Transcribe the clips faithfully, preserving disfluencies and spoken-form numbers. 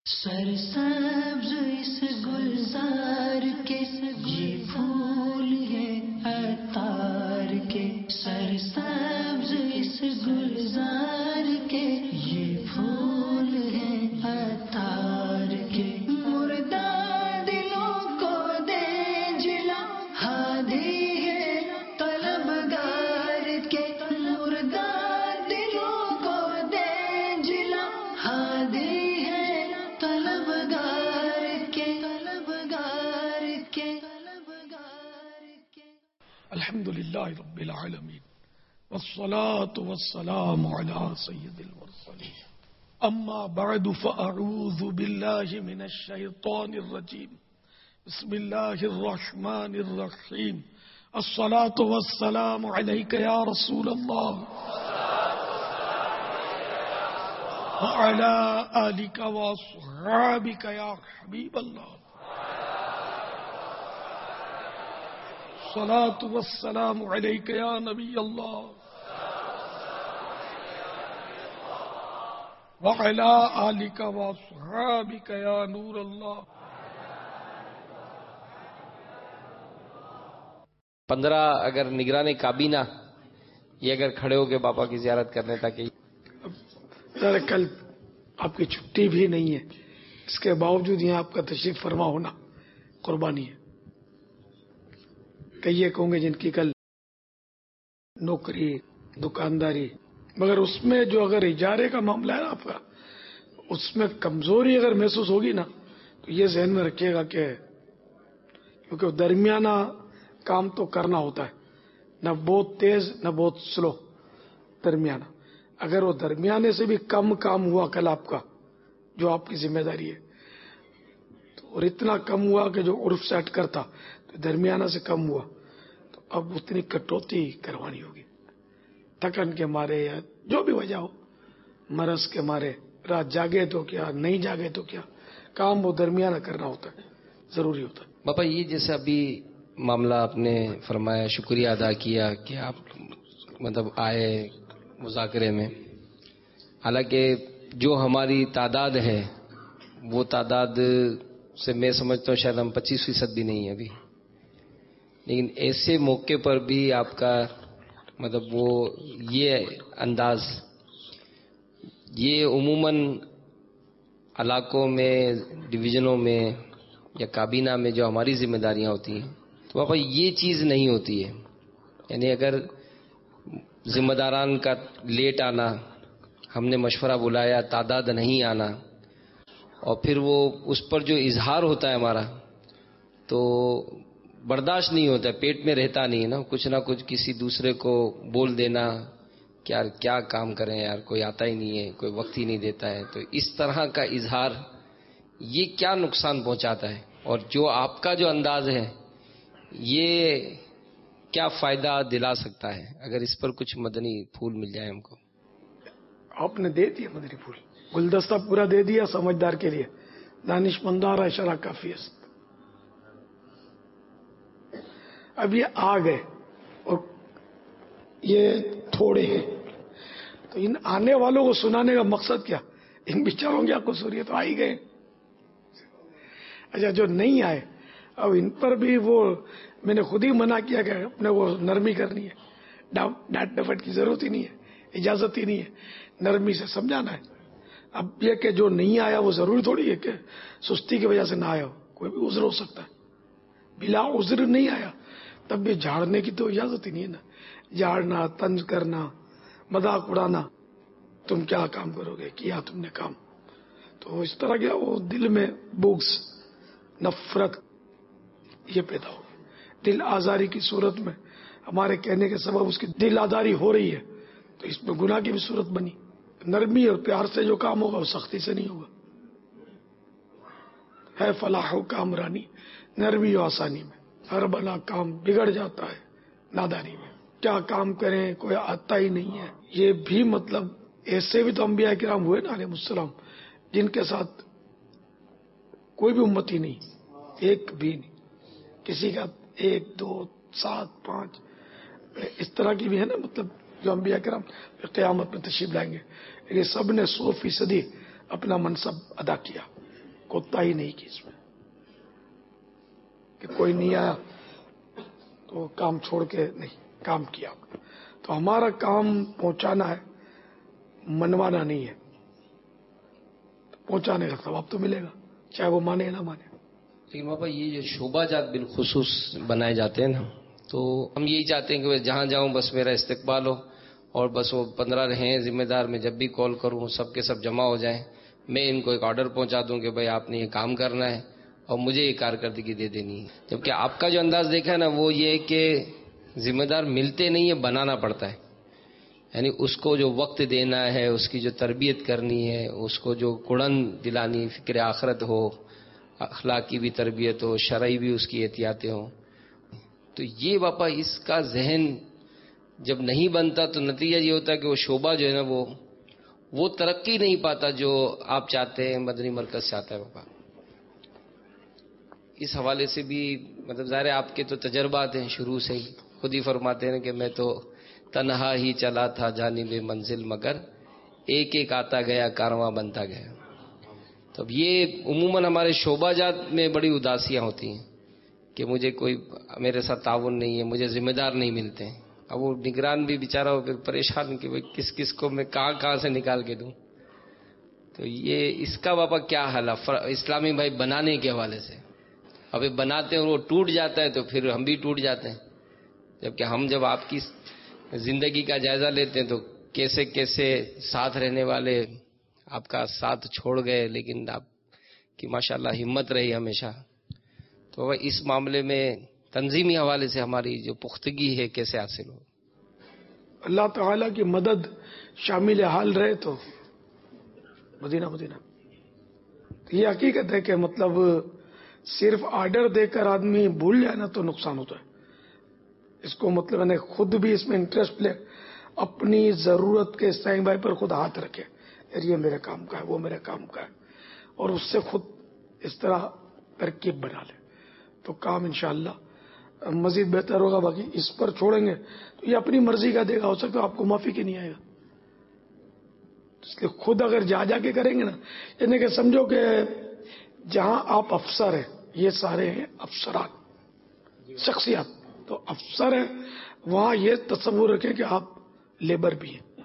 سرسبز اس گلزار کے یہ پھول ہے عطار کے، سرسبز اس گلزار کے یہ پھول ہے عطار کے، مردہ دلوں کو دے جلا ہادی ہے طلبگار کے، مردہ دلوں کو دے جلا ہادی الحمد للہ رب العالمین والصلاة والسلام على سید المرسلین اما بعد فاعوذ باللہ من الشیطان الرجیم بسم اللہ الرحمن الرحیم الصلاة والسلام علیک یا رسول اللہ وعلى آلک واصحابک یا حبیب اللہ الصلاة والسلام علیک یا نبی اللہ وعلی آلک واصحابک یا نور اللہ۔ پندرہ اگر نگران کابینہ یہ اگر کھڑے ہو کے باپا کی زیارت کرنے تاکہ ذرا کل آپ کی چھٹی بھی نہیں ہے، اس کے باوجود یہاں آپ کا تشریف فرما ہونا قربانی ہے۔ کئی ایک ہوں گے جن کی کل نوکری دکانداری، مگر اس میں جو اگر اجارے کا معاملہ ہے نا آپ کا، اس میں کمزوری اگر محسوس ہوگی نا تو یہ ذہن میں رکھیے گا کہ کیونکہ درمیانہ کام تو کرنا ہوتا ہے، نہ بہت تیز نہ بہت سلو، درمیانہ۔ اگر وہ درمیانے سے بھی کم کام ہوا کل آپ کا جو آپ کی ذمہ داری ہے تو، اور اتنا کم ہوا کہ جو عرف سیٹ کرتا تو درمیانہ سے کم ہوا تو اب اتنی کٹوتی کروانی ہوگی، تھکن کے مارے یا جو بھی وجہ ہو، مرض کے مارے، رات جاگے تو کیا نہیں جاگے تو کیا، کام وہ درمیانہ کرنا ہوتا ہے، ضروری ہوتا ہے۔ باپا یہ جیسے ابھی معاملہ آپ نے فرمایا، شکریہ ادا کیا کہ آپ مطلب آئے مذاکرے میں، حالانکہ جو ہماری تعداد ہے وہ تعداد سے میں سمجھتا ہوں شاید ہم پچیس فیصد بھی نہیں ہے ابھی، لیکن ایسے موقع پر بھی آپ کا مطلب وہ یہ انداز، یہ عموماً علاقوں میں ڈویژنوں میں یا کابینہ میں جو ہماری ذمہ داریاں ہوتی ہیں تو پاپا یہ چیز نہیں ہوتی ہے، یعنی اگر ذمہ داران کا لیٹ آنا، ہم نے مشورہ بلایا تعداد نہیں آنا، اور پھر وہ اس پر جو اظہار ہوتا ہے ہمارا تو برداشت نہیں ہوتا ہے، پیٹ میں رہتا نہیں ہے نا، کچھ نہ کچھ کسی دوسرے کو بول دینا کہ یار کیا کام کریں یار، کوئی آتا ہی نہیں ہے، کوئی وقت ہی نہیں دیتا ہے، تو اس طرح کا اظہار یہ کیا نقصان پہنچاتا ہے، اور جو آپ کا جو انداز ہے یہ کیا فائدہ دلا سکتا ہے؟ اگر اس پر کچھ مدنی پھول مل جائے ہم کو۔ آپ نے دے دیا مدنی پھول، گلدستہ پورا دے دیا سمجھدار کے لیے، دانش مندارا اشارہ کافی ہے۔ اب یہ آ گئے اور یہ تھوڑے ہیں تو ان آنے والوں کو سنانے کا مقصد کیا؟ ان بیچاروں کی آپ کو سنیے تو آ ہی گئے۔ اچھا جو نہیں آئے اب ان پر بھی وہ میں نے خود ہی منع کیا کہ اپنے وہ نرمی کرنی ہے، ڈانٹ ڈپٹ کی ضرورت ہی نہیں ہے، اجازت ہی نہیں ہے، نرمی سے سمجھانا ہے۔ اب یہ کہ جو نہیں آیا وہ ضروری تھوڑی ہے کہ سستی کی وجہ سے نہ آیا ہو، کوئی بھی عذر ہو سکتا ہے، بلا عذر نہیں آیا تب بھی جھاڑنے کی تو اجازت ہی نہیں ہے نا، جھاڑنا، طنز کرنا، مذاق اڑانا، تم کیا کام کرو گے، کیا تم نے کام، تو اس طرح کیا وہ دل میں بغض، نفرت یہ پیدا ہو، دل آزاری کی صورت میں ہمارے کہنے کے سبب اس کی دل آزاری ہو رہی ہے تو اس میں گناہ کی بھی صورت بنی۔ نرمی اور پیار سے جو کام ہوگا وہ سختی سے نہیں ہوگا، ہے فلاح و کامرانی نرمی و آسانی میں، ہر بلا کام بگڑ جاتا ہے نادانی میں، کیا کام کریں کوئی آتا ہی نہیں ہے۔ یہ بھی مطلب ایسے بھی تو انبیاء کرام ہوئے نا علیہ السلام جن کے ساتھ کوئی بھی امتی نہیں، ایک بھی نہیں، کسی کا ایک دو سات پانچ اس طرح کی بھی ہے نا، مطلب جو انبیاء کرام قیامت میں تشریف لائیں گے، لیکن سب نے سو فیصدی اپنا منصب ادا کیا، کوتاہی نہیں کی اس میں کہ کوئی نہیں آیا تو کام چھوڑ کے نہیں کام کیا. تو ہمارا کام پہنچانا ہے، منوانا نہیں ہے. پہنچانے کا ثواب تو ملے گا چاہے وہ مانے نہ مانے. لیکن بابا یہ جو شعبہ جات بالخصوص بنائے جاتے ہیں نا، تو ہم یہی چاہتے ہیں کہ جہاں جاؤں بس میرا استقبال ہو اور بس وہ پندرہ رہیں ذمہ دار، میں جب بھی کال کروں سب کے سب جمع ہو جائیں، میں ان کو ایک آرڈر پہنچا دوں کہ بھائی آپ نے یہ کام کرنا ہے اور مجھے یہ کارکردگی دے دینی ہے. جبکہ آپ کا جو انداز دیکھا ہے نا وہ یہ کہ ذمہ دار ملتے نہیں ہے، بنانا پڑتا ہے. یعنی اس کو جو وقت دینا ہے، اس کی جو تربیت کرنی ہے، اس کو جو کڑن دلانی، فکر آخرت ہو، اخلاقی بھی تربیت ہو، شرعی بھی اس کی احتیاطیں ہوں. تو یہ باپا اس کا ذہن جب نہیں بنتا تو نتیجہ یہ ہوتا ہے کہ وہ شعبہ جو ہے نا وہ وہ ترقی نہیں پاتا جو آپ چاہتے ہیں، مدنی مرکز چاہتا ہے. باپا اس حوالے سے بھی مطلب ظاہر ہے آپ کے تو تجربات ہیں شروع سے ہی، خود ہی فرماتے ہیں کہ میں تو تنہا ہی چلا تھا جانب منزل، مگر ایک ایک آتا گیا کارواں بنتا گیا. تو اب یہ عموماً ہمارے شعبہ جات میں بڑی اداسیاں ہوتی ہیں کہ مجھے کوئی میرے ساتھ تعاون نہیں ہے، مجھے ذمہ دار نہیں ملتے ہیں. اب وہ نگران بھی بیچارہ ہو پھر پریشان کہ بھائی کس کس کو میں کہاں کہاں سے نکال کے دوں. تو یہ اس کا باپا کیا حل ہے اسلامی بھائی بنانے کے حوالے سے؟ ابھی بناتے ہیں اور وہ ٹوٹ جاتا ہے تو پھر ہم بھی ٹوٹ جاتے ہیں. جبکہ ہم جب آپ کی زندگی کا جائزہ لیتے ہیں تو کیسے کیسے ساتھ رہنے والے آپ کا ساتھ چھوڑ گئے، لیکن آپ کی ماشاءاللہ ہمت رہی ہمیشہ. تو اس معاملے میں تنظیمی حوالے سے ہماری جو پختگی ہے کیسے حاصل ہو؟ اللہ تعالیٰ کی مدد شامل حال رہے تو مدینہ مدینہ. یہ حقیقت ہے کہ مطلب صرف آرڈر دے کر آدمی بھول جائے نا تو نقصان ہوتا ہے. اس کو مطلب نے خود بھی اس میں انٹرسٹ لے، اپنی ضرورت کے سائیں بھائی پر خود ہاتھ رکھے، یار یہ میرے کام کا ہے، وہ میرے کام کا ہے، اور اس سے خود اس طرح ترکیب بنا لے تو کام انشاءاللہ مزید بہتر ہوگا. باقی اس پر چھوڑیں گے تو یہ اپنی مرضی کا دے گا، ہو سکتا ہے آپ کو معافی کے نہیں آئے گا. اس لیے خود اگر جا جا کے کریں گے نا، یعنی کہ سمجھو کہ جہاں آپ افسر ہیں، یہ سارے ہیں افسرات شخصیات، تو افسر ہیں وہاں یہ تصور رکھیں کہ آپ لیبر بھی ہیں.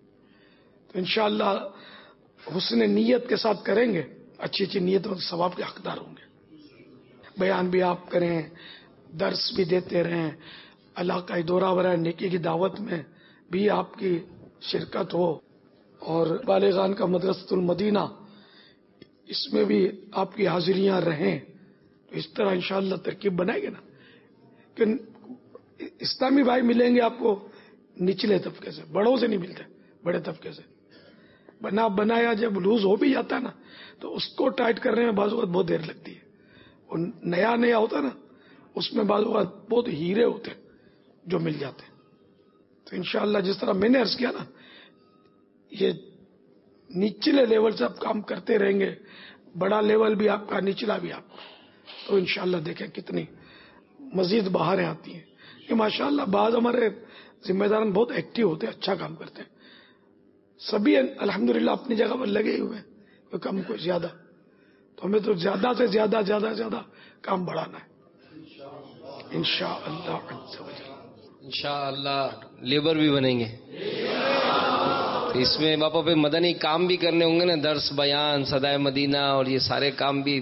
تو انشاءاللہ حسن نیت کے ساتھ کریں گے، اچھی اچھی نیتوں کے ثواب کے حقدار ہوں گے. بیان بھی آپ کریں، درس بھی دیتے رہیں، علاقائی دورہ برائے نیکی کی دعوت میں بھی آپ کی شرکت ہو، اور بالغان کا مدرسۃ المدینہ اس میں بھی آپ کی حاضریاں رہیں. تو اس طرح انشاءاللہ ترکیب بنائے گے نا کہ اسلامی بھائی ملیں گے آپ کو نچلے طبقے سے، بڑوں سے نہیں ملتے، بڑے طبقے سے. بنا بنایا جب لوز ہو بھی جاتا ہے نا تو اس کو ٹائٹ کرنے میں بعض اوقات بہت دیر لگتی ہے. اور نیا نیا ہوتا نا اس میں بعض اوقات بہت ہیرے ہوتے جو مل جاتے. تو انشاءاللہ جس طرح میں نے عرض کیا نا، یہ نچلے لیول سے آپ کام کرتے رہیں گے، بڑا لیول بھی آپ کا، نچلا بھی آپ کا، تو انشاءاللہ دیکھیں کتنی مزید بہاریں آتی ہیں. کہ ماشاءاللہ بعض ہمارے ذمہ داران بہت ایکٹیو ہوتے ہیں، اچھا کام کرتے ہیں. سبھی الحمدللہ اپنی جگہ پر لگے ہوئے ہیں، کوئی کم کوئی زیادہ. تو ہمیں تو زیادہ سے زیادہ زیادہ زیادہ کام بڑھانا ہے انشاءاللہ. انشاءاللہ لیبر بھی بنیں گے. تو اس میں باپا پہ مدنی کام بھی کرنے ہوں گے نا، درس، بیان، صدائے مدینہ اور یہ سارے کام بھی.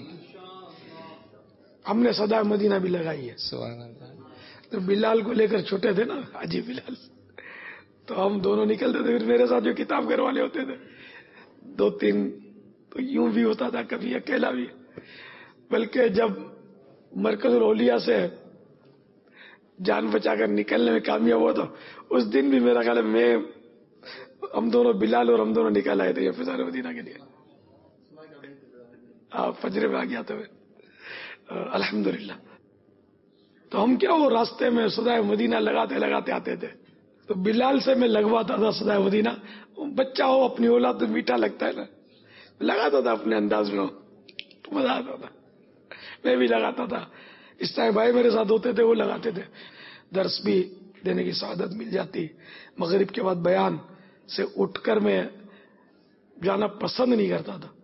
ہم نے صدائے مدینہ بھی لگائی ہے. سبحان اللہ. تو بلال کو لے کر چھوٹے تھے نا، حاجی بلال، تو ہم دونوں نکلتے تھے. پھر میرے ساتھ جو کتاب گھر والے ہوتے تھے دو تین، تو یوں بھی ہوتا تھا کبھی اکیلا بھی. بلکہ جب مرکز الاولیاء سے جان بچا کر نکلنے میں کامیاب ہوا تو اس دن بھی میرا خیال ہے میں ہم دونوں بلال اور ہم دونوں نکال آئے تھے فضائل مدینہ کے لیے. فجر میں آ گیا تھا الحمدللہ. تو ہم کیا وہ راستے میں صدائے مدینہ لگاتے لگاتے آتے تھے. تو بلال سے میں لگواتا تھا صدائے مدینہ. بچہ ہو اپنی اولاد تو میٹھا لگتا ہے نا، لگاتا تھا اپنے انداز میں، مزہ آتا تھا. میں بھی لگاتا تھا، اس طرح بھائی میرے ساتھ ہوتے تھے، وہ لگاتے تھے. درس بھی دینے کی سعادت مل جاتی. مغرب کے بعد بیان سے اٹھ کر میں جانا پسند نہیں کرتا تھا،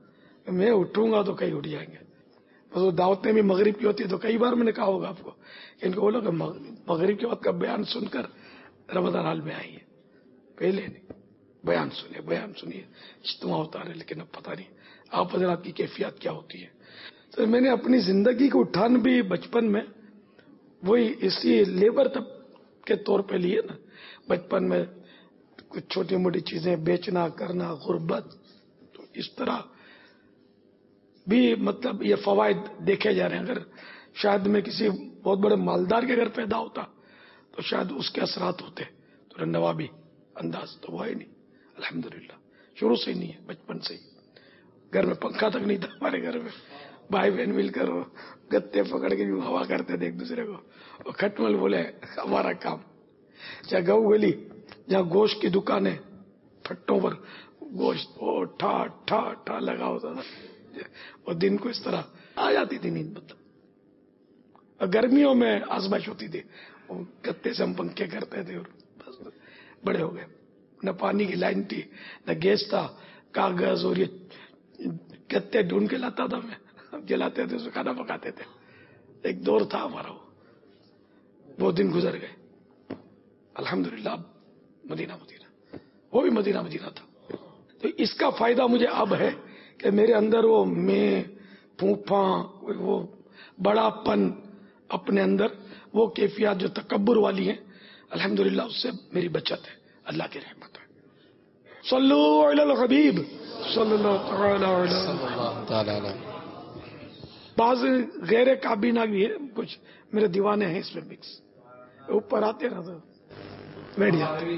میں اٹھوں گا تو کئی اٹھ جائیں گے. بس وہ دعوتیں بھی مغرب کی ہوتی ہے تو کئی بار میں نے کہا ہوگا آپ کو کہ ان کو بولو کہ مغرب کے وقت کا بیان سن کر رمضان حال میں آئیے. پہلے نہیں, بیان سنیے بیان سنیے اجتماع ہوتا رہے, لیکن اب پتہ نہیں آپ حضرات کی کیفیت کیا ہوتی ہے. تو میں نے اپنی زندگی کو اٹھان بھی بچپن میں وہی اسی لیبر تب کے طور پہ لیے نا. بچپن میں کچھ چھوٹی موٹی چیزیں بیچنا کرنا, غربت, تو اس طرح بھی مطلب یہ فوائد دیکھے جا رہے ہیں. اگر شاید میں کسی بہت بڑے مالدار کے گھر پیدا ہوتا تو شاید اس کے اثرات ہوتے, تو نوابی انداز تو وہ ہے نہیں. الحمدللہ شروع سے ہی نہیں ہے, بچپن سے ہی. گھر میں پنکھا تک نہیں تھا ہمارے گھر میں, بھائی بہن مل کر گتے پکڑ کے جو ہوا کرتے تھے ایک دوسرے کو. اور کھٹمل بولے ہمارا کام, چاہے گاؤں گلی جہاں گوشت کی دکانیں پھٹوں پر گوشت وہ ٹھا ٹھا ٹھا لگا ہوتا تھا, اور دن کو اس طرح آ جاتی تھی نیند. مطلب گرمیوں میں آزمائش ہوتی تھی, گتے سے ہم پنکھے کرتے تھے اور بس بڑے ہو گئے. نہ پانی کی لائن تھی نہ گیس تھا, کاغذ اور یہ گتے ڈھونڈ کے لاتا تھا میں, جلاتے تھے, اس میں کھانا پکاتے تھے. ایک دور تھا ہمارا, وہ وہ دن گزر گئے. الحمدللہ اب مدینہ مدینہ, وہ بھی مدینہ مدینہ تھا. تو اس کا فائدہ مجھے اب ہے کہ میرے اندر وہ میں پھوپھا وہ بڑا پن اپنے اندر, وہ کیفیات جو تکبر والی ہیں, الحمدللہ اس سے میری بچت ہے, اللہ کی رحمت ہے. صلو علی الحبیب صلی اللہ تعالی علیہ. بعض غیر کابینہ بھی ہے, کچھ میرے دیوانے ہیں اس میں مکس, اوپر آتے نا تو بیٹھ جاتے.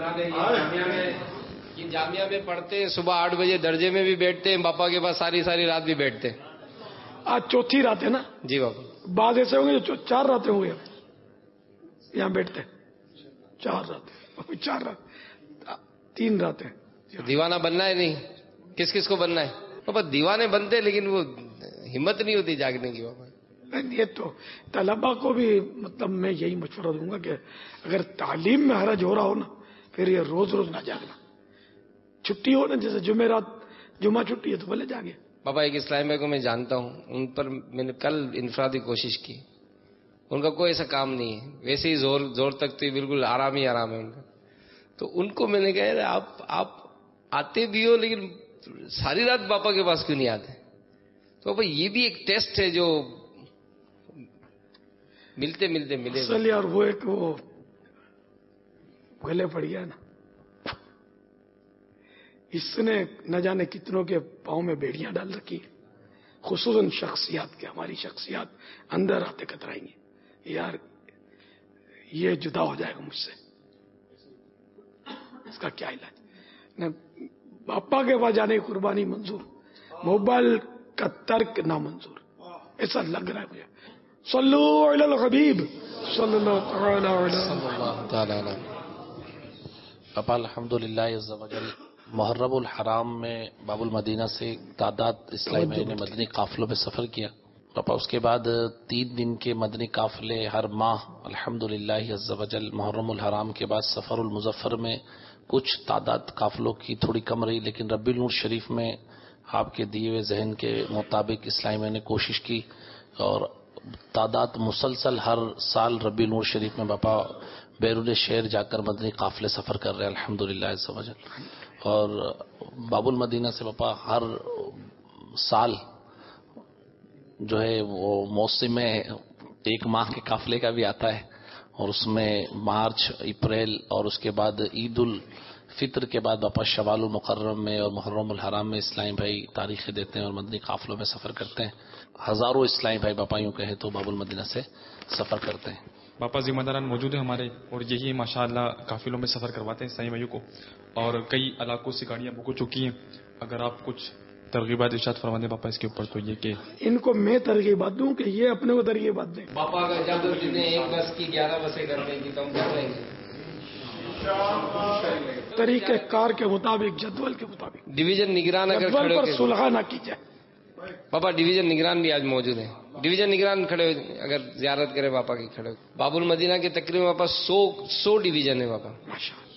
جامعہ میں پڑھتے ہیں, صبح آٹھ بجے درجے میں بھی بیٹھتے ہیں, پاپا کے پاس ساری ساری رات بھی بیٹھتے ہیں. آج چوتھی رات ہے نا جی بابا. بعض ایسے ہوں گے جو چار راتیں ہوں گے یہاں بیٹھتے, چار راتیں چار رات تین راتیں. دیوانہ بننا ہے نہیں, کس کس کو بننا ہے پاپا؟ دیوانے بنتے لیکن وہ ہمت نہیں ہوتی جاگنے کی. بابا یہ تو طلبا کو بھی مطلب میں یہی مشورہ دوں گا کہ اگر تعلیم میں حرج ہو رہا ہو نا, پھر یہ روز روز نہ جاگنا. چھٹی ہو نا, جیسے جمعرات جمعہ چھٹی ہے تو بھلے جاگے. بابا ایک اسلام بھائی کو میں جانتا ہوں, ان پر میں نے کل انفرادی کوشش کی, ان کا کوئی ایسا کام نہیں ہے, ویسے ہی زور زور تک تو بالکل آرام ہی آرام ہے ان کا. تو ان کو میں نے کہا آپ آپ آتے بھی ہو لیکن ساری رات پاپا کے پاس کیوں نہیں آتے؟ تو بابا یہ بھی ایک ٹیسٹ ہے جو ملتے ملتے ملے. چلیے, اور وہ ایک وہ گلے پڑ گیا نا, اس نے نہ جانے کتنوں کے پاؤں میں بیڑیاں ڈال رکھی, خصوصاً شخصیات کے. ہماری شخصیات اندر آتے کترائیں گے, یار یہ جدا ہو جائے گا مجھ سے, اس کا کیا علاج؟ باپا کے پاس جانے کی قربانی منظور, موبائل کا ترک نامنظور, ایسا لگ رہا ہے مجھے. صلو علی الحبیب صلی اللہ تعالی علیہ. پاپا الحمدللہ عز وجل محرم الحرام میں باب المدینہ سے تعداد اسلامی بھائی نے مدنی قافلوں میں سفر کیا. پاپا اس کے بعد تین دن کے مدنی قافلے ہر ماہ الحمدللہ عز وجل. محرم الحرام کے بعد سفر المظفر میں کچھ تعداد قافلوں کی تھوڑی کم رہی, لیکن ربیع النور شریف میں آپ کے دیے ہوئے ذہن کے مطابق اسلامی بھائی نے کوشش کی, اور تعداد مسلسل ہر سال ربیع النور شریف میں باپا بیرون شہر جا کر مدنی قافلے سفر کر رہے ہیں الحمدللہ عز وجل. اور باب المدینہ سے باپا ہر سال جو ہے وہ موسم میں ایک ماہ کے قافلے کا بھی آتا ہے, اور اس میں مارچ اپریل اور اس کے بعد عید الفطر کے بعد باپا شوال المکرم میں اور محرم الحرام میں اسلامی بھائی تاریخیں دیتے ہیں اور مدنی قافلوں میں سفر کرتے ہیں. ہزاروں اسلامی بھائی باپا یوں کہیں تو باب المدینہ سے سفر کرتے ہیں. باپا ذمہ داران موجود ہیں ہمارے, اور یہی ماشاءاللہ قافلوں میں سفر کرواتے ہیں اسلامی بھائیوں کو, اور کئی علاقوں سے گاڑیاں بک ہو چکی ہیں. اگر آپ کچھ ترغیبات ارشاد فرما دیں باپا اس کے اوپر, تو یہ کہ ان کو میں ترغیبات دوں کہ یہ اپنے کو ترغیبات دیں. پاپا کا جب ایک بس کی گیارہ بسیں کرنے کی کم کر رہے ہیں طریقہ کار کے مطابق, جدول کے مطابق. ڈویژن نگران اگر جدول کھڑے پر ہو صلح نہ کی جائے. پاپا ڈویژن نگران بھی آج موجود ہیں, ڈویژن نگران کھڑے ہو, اگر زیارت کرے پاپا کی کھڑے ہو. باب المدینہ کے تقریباً پاپا سو سو ڈویژن ہے پاپا.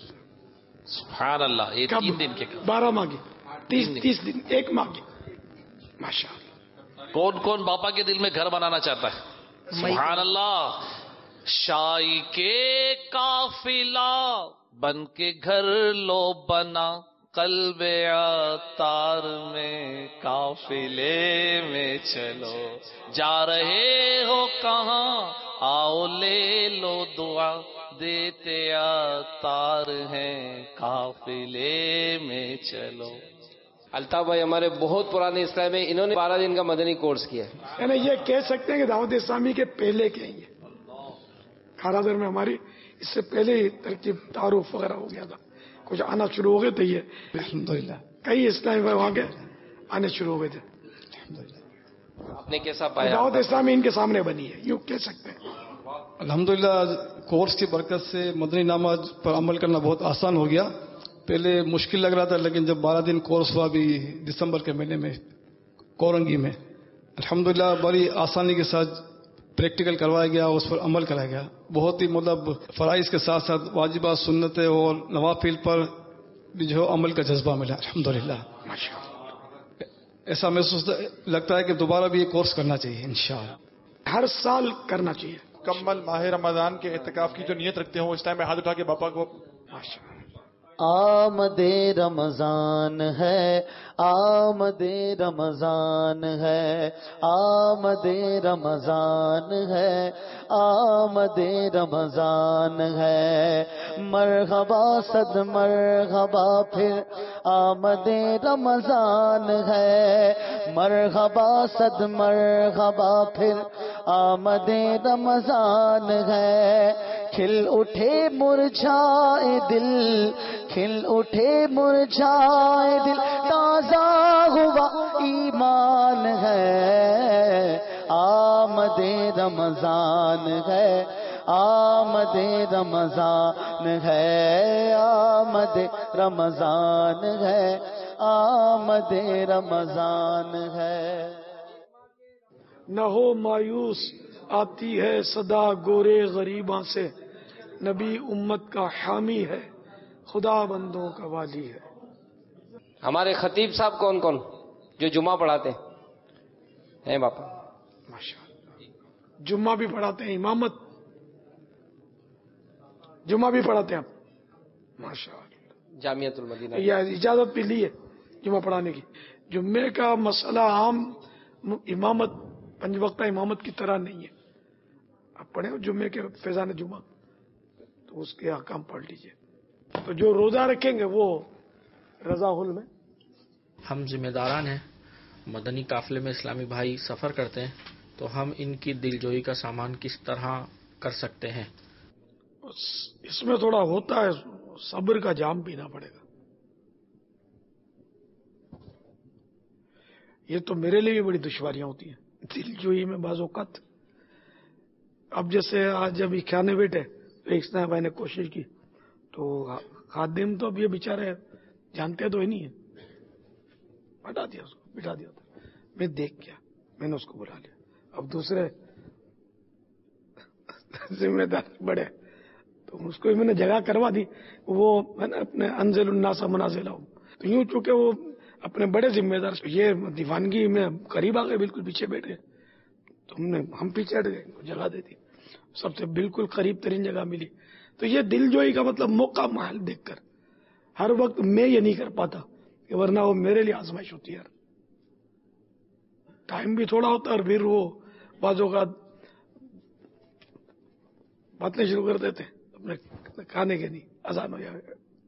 سبحان اللہ. یہ تین دن کے بارہ ماہ کی, تیس تیس دن, ایک ماہ کی. ماشاء اللہ. کون کون باپا کے دل میں گھر بنانا چاہتا ہے؟ سبحان اللہ. شائی کے قافلہ بن کے گھر لو بنا، قلب عطار میں قافلے میں چلو، جا رہے ہو کہاں آؤ لے لو دعا، دیتے عطار ہیں قافلے میں چلو. الطاف بھائی ہمارے بہت پرانے اسلام میں، انہوں نے بارہ دن کا مدنی کورس کیا ہے. یعنی یہ کہہ سکتے ہیں کہ دعوت اسلامی کے پہلے کے ہیں. کھارادر میں ہماری اس سے پہلے ہی ترکیب تعارف وغیرہ ہو گیا تھا، کچھ آنا شروع ہو گئے تھے. یہ الحمدللہ کئی اسلامی بھائی وہاں کے آنے شروع ہو گئے تھے. آپ نے کیسا پایا؟ دعوت اسلامی ان کے سامنے بنی ہے، یوں کہہ سکتے ہیں. الحمدللہ کورس کی برکت سے مدنی نامہ پر عمل کرنا بہت آسان ہو گیا. پہلے مشکل لگ رہا تھا، لیکن جب بارہ دن کورس ہوا بھی دسمبر کے مہینے میں کورنگی میں، الحمدللہ بڑی آسانی کے ساتھ پریکٹیکل کروایا گیا، اس پر عمل کرایا گیا. بہت ہی مطلب فرائض کے ساتھ ساتھ واجبات، سنتیں اور نوافل پر بھی جو عمل کا جذبہ ملا. الحمدللہ ایسا محسوس لگتا ہے کہ دوبارہ بھی یہ کورس کرنا چاہیے انشاءاللہ. ہر سال کرنا چاہیے. مکمل ماہ رمضان کے اعتکاف کی جو نیت رکھتے ہوں اس ٹائم میں ہاتھ اٹھا کے باپا کو. آمد رمضان ہے، آمد رمضان ہے، آمد رمضان ہے، آمد رمضان ہے، مرحبا صد مرحبا پھر آمد رمضان ہے، مرحبا صد مرحبا پھر آمد رمضان ہے. کھل اٹھے مرجھائے دل، کھل اٹھے مرجھائے دل، تازہ ہوا ایمان ہے. آمد رمضان ہے، آمد رمضان ہے، آمد رمضان ہے، آمد رمضان ہے. نہ ہو مایوس آتی ہے صدا گورے غریباں سے، نبی امت کا حامی ہے، خدا بندوں کا والی ہے. ہمارے خطیب صاحب کون کون جو جمعہ پڑھاتے ہیں باپا؟ ماشاءاللہ جمعہ بھی پڑھاتے ہیں، امامت جمعہ بھی پڑھاتے ہیں. ماشاءاللہ جامعۃ المدینہ یہ اجازت بھی لی ہے جمعہ پڑھانے کی. جمعے کا مسئلہ عام امامت پنج وقتہ امامت کی طرح نہیں ہے. آپ پڑھیں جمعے کے فیضان جمعہ تو اس کے احکام پڑھ لیجئے. تو جو روزہ رکھیں گے وہ رضا ہل میں. ہم ذمہ داران ہیں، مدنی قافلے میں اسلامی بھائی سفر کرتے ہیں، تو ہم ان کی دلجوئی کا سامان کس طرح کر سکتے ہیں؟ اس میں تھوڑا ہوتا ہے، صبر کا جام پینا پڑے گا. یہ تو میرے لیے بھی بڑی دشواریاں ہوتی ہیں دلجوئی میں بعض اوقات. اب جیسے آج جب کھانے بیٹھے تو ایک سنا بھائی نے کوشش کی تو خادم تو اب یہ بیچارے جانتے تو ہی نہیں ہے، ہٹا دیا اس کو، بٹھا دیا. میں دیکھ کیا، میں نے اس کو بلا لیا. اب دوسرے ذمہ دار بڑے تو اس کو میں نے جگہ کروا دی. وہ ہے نا اپنے انزل الناس منازلہ ہوں، تو یوں چونکہ وہ اپنے بڑے ذمہ دار یہ دیوانگی میں قریب آ گئے، بالکل پیچھے بیٹھے تو ہم نے ہم پیچھے ہٹ گئے، جگہ دے دی، سب سے بالکل قریب ترین جگہ ملی. تو یہ دل جوئی کا مطلب موقع محل دیکھ کر ہر وقت میں یہ نہیں کر پاتا کہ ورنہ وہ میرے لیے آزمائش ہوتی ہے. ٹائم بھی تھوڑا ہوتا ہے اور پھر وہ بعض اوقات باتیں شروع کر دیتے اپنے کھانے کے نہیں، اذان ہو جائے.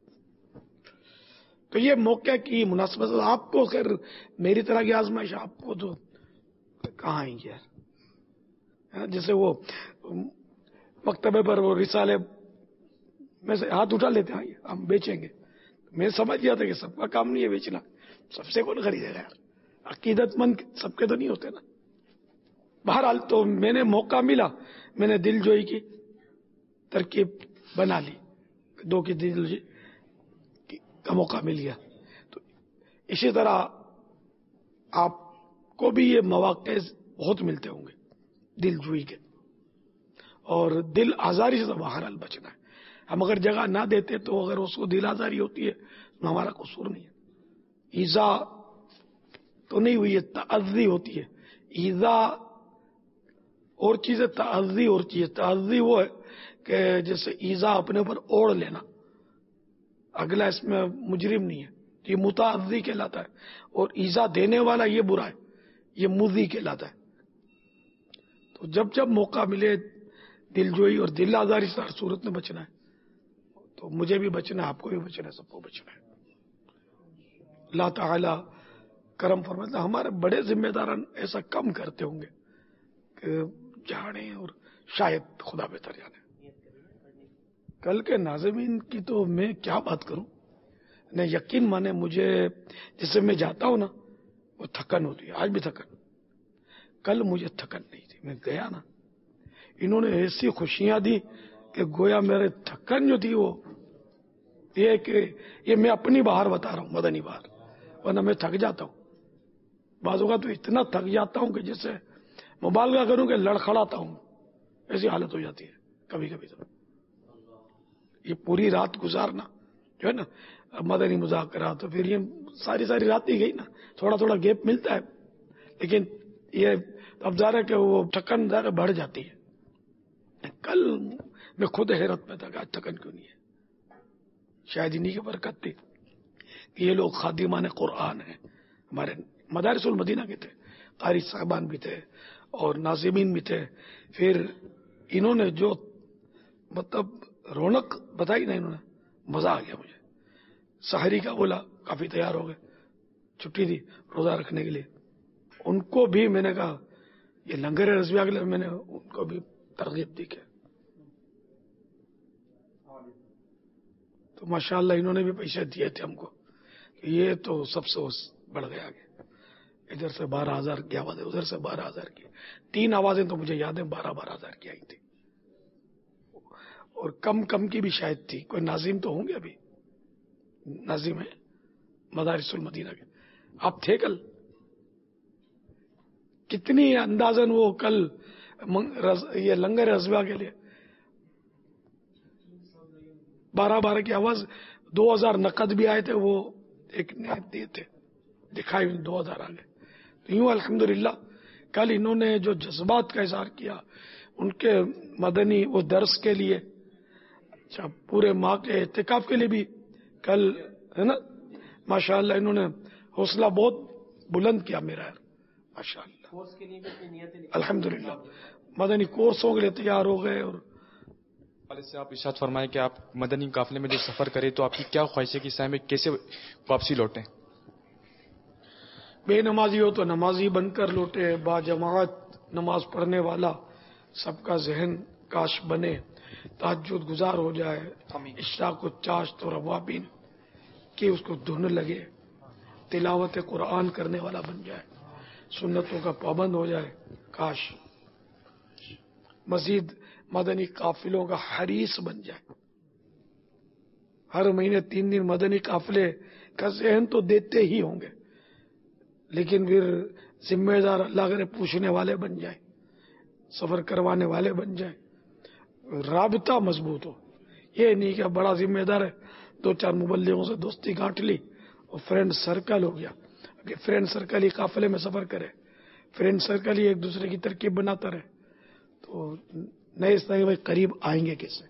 تو یہ موقع کی مناسبت آپ کو، خیر میری طرح کی آزمائش آپ کو تو کہاں آئیں گے یار. جیسے وہ مکتبے پر وہ رسالے میں سے ہاتھ اٹھا لیتے ہیں ہم بیچیں گے. میں سمجھ گیا تھا کہ سب کا کام نہیں ہے بیچنا، سب سے کون خریدے گا یار، عقیدت مند سب کے تو نہیں ہوتے نا. بہرحال تو میں نے موقع ملا، میں نے دل جوئی کی ترکیب بنا لی، دو کی دل جوئی کا موقع مل گیا. تو اسی طرح آپ کو بھی یہ مواقع بہت ملتے ہوں گے دل جوئی کے، اور دل آزاری سے بہرحال بچنا ہے. ہم اگر جگہ نہ دیتے تو اگر اس کو دل آزاری ہوتی ہے تو ہمارا قصور نہیں ہے. ایزا تو نہیں ہوئی، یہ تعزی ہوتی ہے. ایذا اور چیز ہے، تعزی اور چیز. تعزی وہ ہے کہ جیسے ایذا اپنے اوپر اوڑھ لینا، اگلا اس میں مجرم نہیں ہے، یہ متعزی کہلاتا ہے. اور ایذا دینے والا یہ برا ہے، یہ مضی کہلاتا ہے. تو جب جب موقع ملے دل جوئی اور دل آزاری سے ہر صورت میں بچنا ہے. تو مجھے بھی بچنا ہے، آپ کو بھی بچنا ہے، سب کو بچنا ہے. اللہ تعالی کرم فرماتا ہے. ہمارے بڑے ذمہ داران ایسا کم کرتے ہوں گے کہ جانے، اور شاید خدا بہتر جانے. کل کے ناظمین کی تو میں کیا بات کروں. نہیں، یقین مانے مجھے جسے میں جاتا ہوں نا وہ تھکن ہوتی ہے. آج بھی تھکن، کل مجھے تھکن نہیں تھی. میں گیا نا، انہوں نے ایسی خوشیاں دی کہ گویا میرے تھکن جو تھی وہ یہ کہ یہ میں اپنی باہر بتا رہا ہوں، مدنی باہر، ورنہ میں تھک جاتا ہوں. بعض اوقات تو اتنا تھک جاتا ہوں کہ جس سے مبالغہ کروں کہ لڑکھڑاتا ہوں، ایسی حالت ہو جاتی ہے کبھی کبھی. تو یہ پوری رات گزارنا جو ہے نا مدنی مذاکرات، تو پھر یہ ساری ساری رات ہی گئی نا. تھوڑا تھوڑا گیپ ملتا ہے، لیکن یہ اب ظاہر ہے کہ وہ تھکن ظاہر بڑھ جاتی ہے. کل میں خود حیرت میں تھا کہ آج تھکن کیوں نہیں ہے. شاید انہی کی برکت تھی کہ یہ لوگ خادمان قرآن ہیں. ہمارے مدارس المدینہ کے تھے، قاری صاحبان بھی تھے اور ناظمین بھی تھے. پھر انہوں نے جو مطلب رونق بتائی نا، انہوں نے مزہ آ گیا مجھے. سحری کا بولا، کافی تیار ہو گئے، چھٹی دی روزہ رکھنے کے لیے. ان کو بھی میں نے کہا یہ لنگر رضویہ کے لیے میں نے ان کو بھی ترغیب دی کہ تو ماشاءاللہ انہوں نے بھی پیسے دیے تھے ہم کو. یہ تو سب سے بڑھ گیا آگے. ادھر سے بارہ ہزار کی آوازیں، ادھر سے بارہ ہزار کی. تین آوازیں تو مجھے یاد ہے بارہ بارہ ہزار کی آئی تھی، اور کم کم کی بھی شاید تھی. کوئی ناظم تو ہوں گے، ابھی ناظم ہے مدارس المدینہ کے. آپ تھے کل؟ کتنی اندازن وہ کل یہ لنگر رضویہ کے لیے بارہ بارہ کی آواز، دو ہزار نقد بھی آئے تھے، وہ ایک نے دیے تھے، دکھائی دو ہزار آ گئے. تو یوں الحمدللہ کل انہوں نے جو جذبات کا اظہار کیا ان کے مدنی وہ درس کے لیے، اچھا پورے ماہ کے اعتکاف کے لیے بھی کل ہے نا، ماشاءاللہ انہوں نے حوصلہ بہت بلند کیا میرا یار. ماشاءاللہ الحمدللہ مدنی کورسوں کے لیے تیار ہو گئے. اور سے آپ ارشاد فرمائیں کہ آپ مدنی قافلے میں جو سفر کریں تو آپ کی کیا خواہش ہے کہ اس میں کیسے واپسی لوٹیں؟ بے نمازی ہو تو نمازی بن کر لوٹے، با جماعت نماز پڑھنے والا سب کا ذہن کاش بنے، تہجد گزار ہو جائے، اشراق و چاشت اور اوابین کہ اس کو دھن لگے، تلاوت قرآن کرنے والا بن جائے، سنتوں کا پابند ہو جائے. کاش مزید مدنی قافلوں کا حریص بن جائے. ہر مہینے تین دن مدنی قافلے کا ذہن تو دیتے ہی ہوں گے، لیکن پھر ذمہ دار اللہ کرے پوچھنے والے بن جائیں، سفر کروانے والے بن جائیں، رابطہ مضبوط ہو. یہ نہیں کہ بڑا ذمہ دار ہے، دو چار مبلغوں سے دوستی گانٹ لی اور فرینڈ سرکل ہو گیا. کہ فرینڈ سرکل ہی قافلے میں سفر کرے، فرینڈ سرکل ہی ایک دوسرے کی ترکیب بناتا رہے، تو نئے اس طرح قریب آئیں گے کیسے؟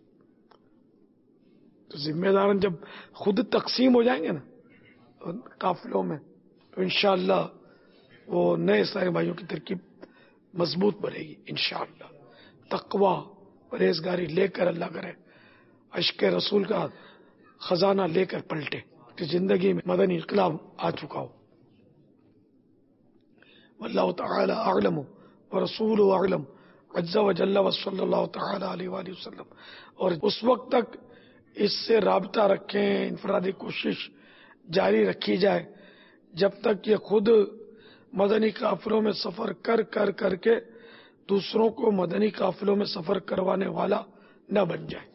تو ذمہ داران جب خود تقسیم ہو جائیں گے نا قافلوں میں، تو انشاءاللہ وہ نئے سارے بھائیوں کی ترکیب مضبوط بنے گی انشاءاللہ. تقوی پرہیزگاری لے کر اللہ کرے عشق رسول کا خزانہ لے کر پلٹے کہ زندگی میں مدنی انقلاب آ چکا ہو. واللہ تعالی اعلم ورسولہ اعلم عز و جل و صلی اللہ تعالی علیہ وآلہ وسلم. اور اس وقت تک اس سے رابطہ رکھیں، انفرادی کوشش جاری رکھی جائے جب تک یہ خود مدنی قافلوں میں سفر کر کر کر کے دوسروں کو مدنی قافلوں میں سفر کروانے والا نہ بن جائے.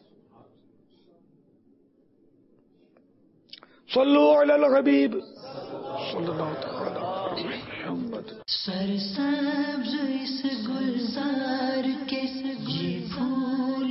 صلو علی الحبیب صلی اللہ تعالی علیہ محمد. سرسبز اس گلزار کے یہ پھول